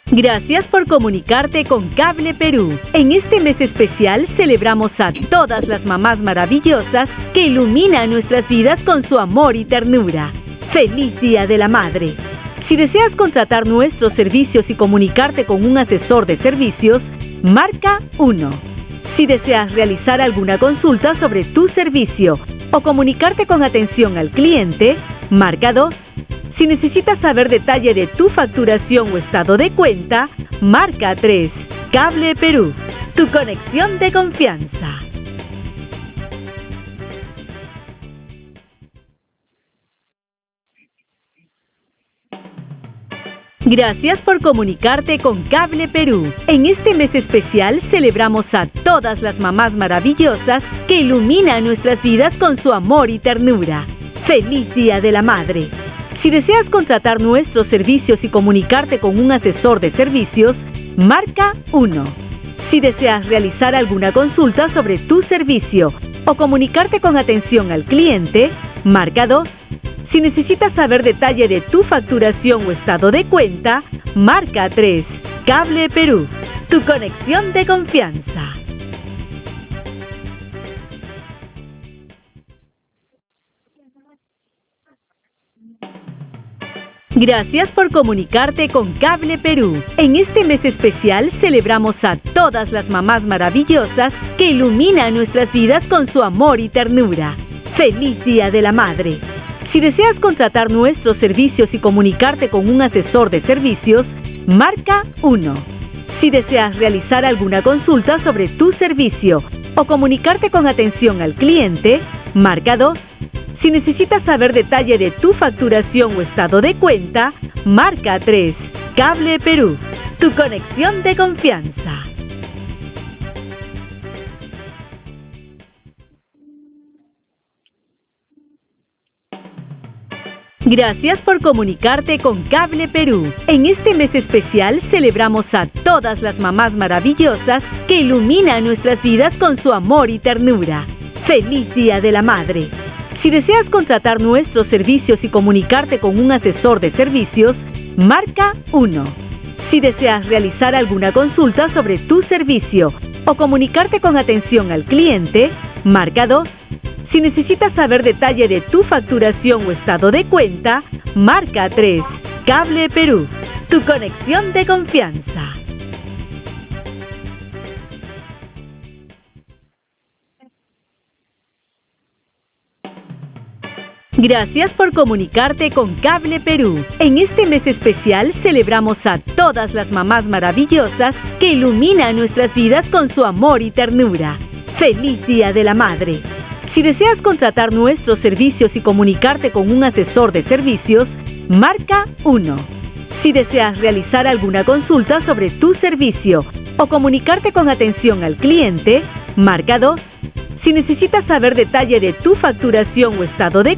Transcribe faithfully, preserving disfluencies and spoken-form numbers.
Gracias por comunicarte con Cable Perú. En este mes especial celebramos a todas las mamás maravillosas que iluminan nuestras vidas con su amor y ternura. ¡Feliz Día de la Madre! Si deseas contratar nuestros servicios y comunicarte con un asesor de servicios, marca uno. Si deseas realizar alguna consulta sobre tu servicio o comunicarte con atención al cliente, marca dos. Si necesitas saber detalle de tu facturación o estado de cuenta, marca tres. Cable Perú, tu conexión de confianza. Gracias por comunicarte con Cable Perú. En este mes especial celebramos a todas las mamás maravillosas que iluminan nuestras vidas con su amor y ternura. ¡Feliz Día de la Madre! Si deseas contratar nuestros servicios y comunicarte con un asesor de servicios, marca uno. Si deseas realizar alguna consulta sobre tu servicio o comunicarte con atención al cliente, marca dos. Si necesitas saber detalle de tu facturación o estado de cuenta, marca tres. Cable Perú, tu conexión de confianza. Gracias por comunicarte con Cable Perú. En este mes especial celebramos a todas las mamás maravillosas que iluminan nuestras vidas con su amor y ternura. ¡Feliz Día de la Madre! Si deseas contratar nuestros servicios y comunicarte con un asesor de servicios, marca uno. Si deseas realizar alguna consulta sobre tu servicio o comunicarte con atención al cliente, marca dos. Si necesitas saber detalle de tu facturación o estado de cuenta, marca tres. Cable Perú, tu conexión de confianza. Gracias por comunicarte con Cable Perú. En este mes especial celebramos a todas las mamás maravillosas que iluminan nuestras vidas con su amor y ternura. ¡Feliz Día de la Madre! Si deseas contratar nuestros servicios y comunicarte con un asesor de servicios, marca uno. Si deseas realizar alguna consulta sobre tu servicio o comunicarte con atención al cliente, marca dos. Si necesitas saber detalle de tu facturación o estado de cuenta, marca tres. Cable Perú, tu conexión de confianza. Gracias por comunicarte con Cable Perú. En este mes especial celebramos a todas las mamás maravillosas que iluminan nuestras vidas con su amor y ternura. ¡Feliz Día de la Madre! Si deseas contratar nuestros servicios y comunicarte con un asesor de servicios, marca uno. Si deseas realizar alguna consulta sobre tu servicio o comunicarte con atención al cliente, marca dos. Si necesitas saber detalle de tu facturación o estado de